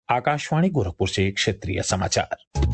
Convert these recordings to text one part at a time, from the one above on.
आकाशवाणी गोरखपुर से क्षेत्रीय समाचार।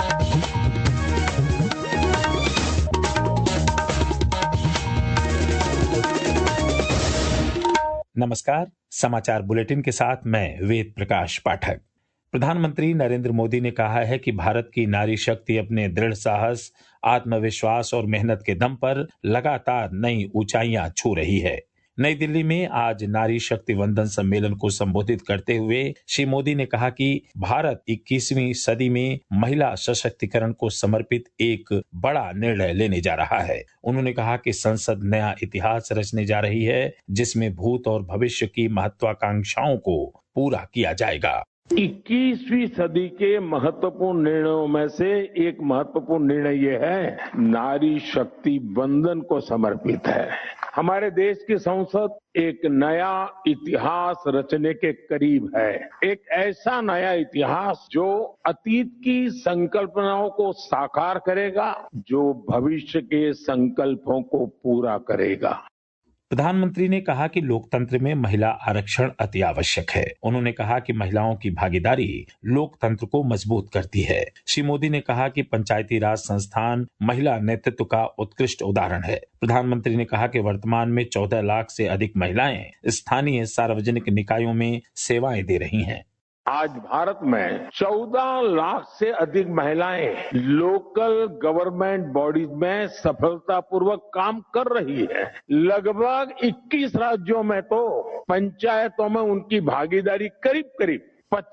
नमस्कार, समाचार बुलेटिन के साथ मैं वेद प्रकाश पाठक। प्रधानमंत्री नरेंद्र मोदी ने कहा है कि भारत की नारी शक्ति अपने दृढ़ साहस, आत्मविश्वास और मेहनत के दम पर लगातार नई ऊंचाइयां छू रही है। नई दिल्ली में आज नारी शक्ति वंदन सम्मेलन को संबोधित करते हुए श्री मोदी ने कहा कि भारत 21वीं सदी में महिला सशक्तिकरण को समर्पित एक बड़ा निर्णय लेने जा रहा है। उन्होंने कहा कि संसद नया इतिहास रचने जा रही है, जिसमें भूत और भविष्य की महत्वाकांक्षाओं को पूरा किया जाएगा। 21वीं सदी के महत्वपूर्ण निर्णयों में से एक महत्वपूर्ण निर्णय ये है, नारी शक्ति वंदन को समर्पित है। हमारे देश की संसद एक नया इतिहास रचने के करीब है। एक ऐसा नया इतिहास जो अतीत की संकल्पनाओं को साकार करेगा, जो भविष्य के संकल्पों को पूरा करेगा। प्रधानमंत्री ने कहा कि लोकतंत्र में महिला आरक्षण अति आवश्यक है। उन्होंने कहा कि महिलाओं की भागीदारी लोकतंत्र को मजबूत करती है। श्री मोदी ने कहा कि पंचायती राज संस्थान महिला नेतृत्व का उत्कृष्ट उदाहरण है। प्रधानमंत्री ने कहा कि वर्तमान में 14 लाख से अधिक महिलाएं स्थानीय सार्वजनिक निकायों में सेवाएं दे रही हैं। आज भारत में 14 लाख से अधिक महिलाएं लोकल गवर्नमेंट बॉडीज में सफलतापूर्वक काम कर रही है। लगभग 21 राज्यों में तो पंचायतों में उनकी भागीदारी करीब करीब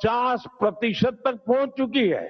50% तक पहुंच चुकी है।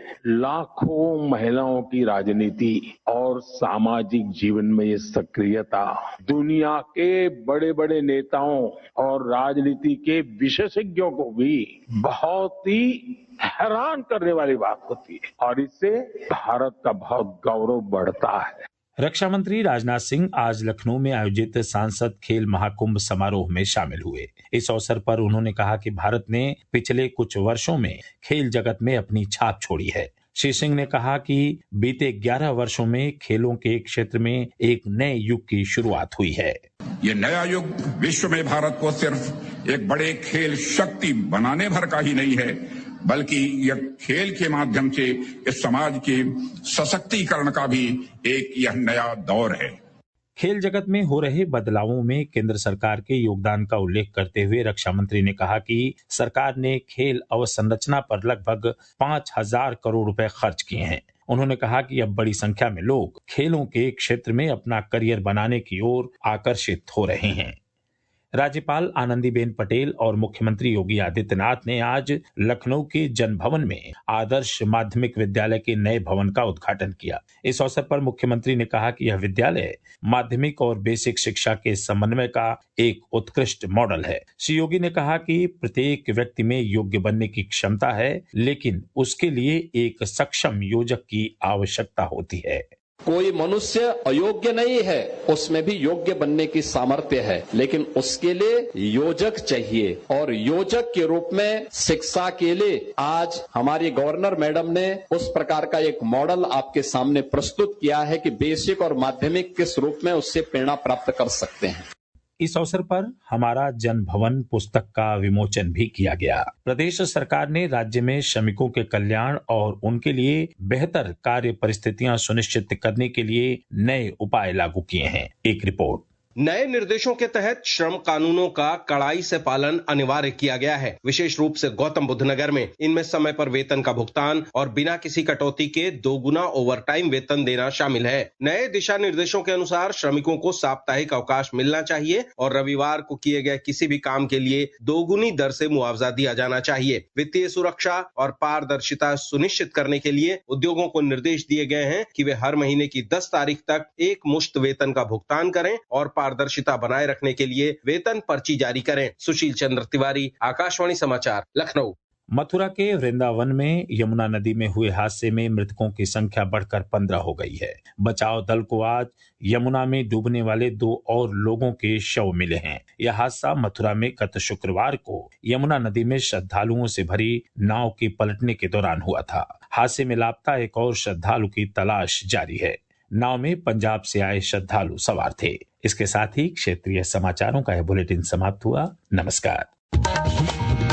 लाखों महिलाओं की राजनीति और सामाजिक जीवन में ये सक्रियता दुनिया के बड़े बड़े नेताओं और राजनीति के विशेषज्ञों को भी बहुत ही हैरान करने वाली बात होती है और इससे भारत का बहुत गौरव बढ़ता है। रक्षा मंत्री राजनाथ सिंह आज लखनऊ में आयोजित सांसद खेल महाकुंभ समारोह में शामिल हुए। इस अवसर पर उन्होंने कहा कि भारत ने पिछले कुछ वर्षों में खेल जगत में अपनी छाप छोड़ी है। श्री सिंह ने कहा कि बीते 11 वर्षों में खेलों के क्षेत्र में एक नए युग की शुरुआत हुई है। ये नया युग विश्व में भारत को सिर्फ एक बड़े खेल शक्ति बनाने भर का ही नहीं है, बल्कि यह खेल के माध्यम से इस समाज के सशक्तिकरण का भी एक यह नया दौर है। खेल जगत में हो रहे बदलावों में केंद्र सरकार के योगदान का उल्लेख करते हुए रक्षा मंत्री ने कहा कि सरकार ने खेल अवसंरचना पर लगभग 5,000 करोड़ रुपए खर्च किए हैं। उन्होंने कहा कि अब बड़ी संख्या में लोग खेलों के क्षेत्र में अपना करियर बनाने की ओर आकर्षित हो रहे हैं। राज्यपाल आनंदीबेन पटेल और मुख्यमंत्री योगी आदित्यनाथ ने आज लखनऊ के जनभवन में आदर्श माध्यमिक विद्यालय के नए भवन का उद्घाटन किया। इस अवसर पर मुख्यमंत्री ने कहा कि यह विद्यालय माध्यमिक और बेसिक शिक्षा के समन्वय का एक उत्कृष्ट मॉडल है। श्री योगी ने कहा कि प्रत्येक व्यक्ति में योग्य बनने की क्षमता है, लेकिन उसके लिए एक सक्षम योजक की आवश्यकता होती है। कोई मनुष्य अयोग्य नहीं है, उसमें भी योग्य बनने की सामर्थ्य है, लेकिन उसके लिए योजक चाहिए और योजक के रूप में शिक्षा के लिए आज हमारी गवर्नर मैडम ने उस प्रकार का एक मॉडल आपके सामने प्रस्तुत किया है कि बेसिक और माध्यमिक किस रूप में उससे प्रेरणा प्राप्त कर सकते हैं। इस अवसर पर हमारा जन भवन पुस्तक का विमोचन भी किया गया। प्रदेश सरकार ने राज्य में श्रमिकों के कल्याण और उनके लिए बेहतर कार्य परिस्थितियां सुनिश्चित करने के लिए नए उपाय लागू किए हैं। एक रिपोर्ट। नए निर्देशों के तहत श्रम कानूनों का कड़ाई से पालन अनिवार्य किया गया है। विशेष रूप से गौतम बुद्ध नगर में इनमें समय पर वेतन का भुगतान और बिना किसी कटौती के 2 गुना ओवरटाइम वेतन देना शामिल है। नए दिशा निर्देशों के अनुसार श्रमिकों को साप्ताहिक अवकाश मिलना चाहिए और रविवार को किए गए किसी भी काम के लिए 2 गुनी दर से मुआवजा दिया जाना चाहिए। वित्तीय सुरक्षा और पारदर्शिता सुनिश्चित करने के लिए उद्योगों को निर्देश दिए गए हैं कि वे हर महीने की 10 तारीख तक एक मुश्त वेतन का भुगतान करें और पारदर्शिता बनाए रखने के लिए वेतन पर्ची जारी करें। सुशील चंद्र तिवारी, आकाशवाणी समाचार, लखनऊ। मथुरा के वृंदावन में यमुना नदी में हुए हादसे में मृतकों की संख्या बढ़कर 15 हो गई है। बचाव दल को आज यमुना में डूबने वाले 2 और लोगों के शव मिले हैं। यह हादसा मथुरा में गत शुक्रवार को यमुना नदी में श्रद्धालुओं से भरी नाव के पलटने के दौरान हुआ था। हादसे में लापता एक और श्रद्धालु की तलाश जारी है। नाव में पंजाब से आए श्रद्धालु सवार थे। इसके साथ ही क्षेत्रीय समाचारों का यह बुलेटिन समाप्त हुआ। नमस्कार।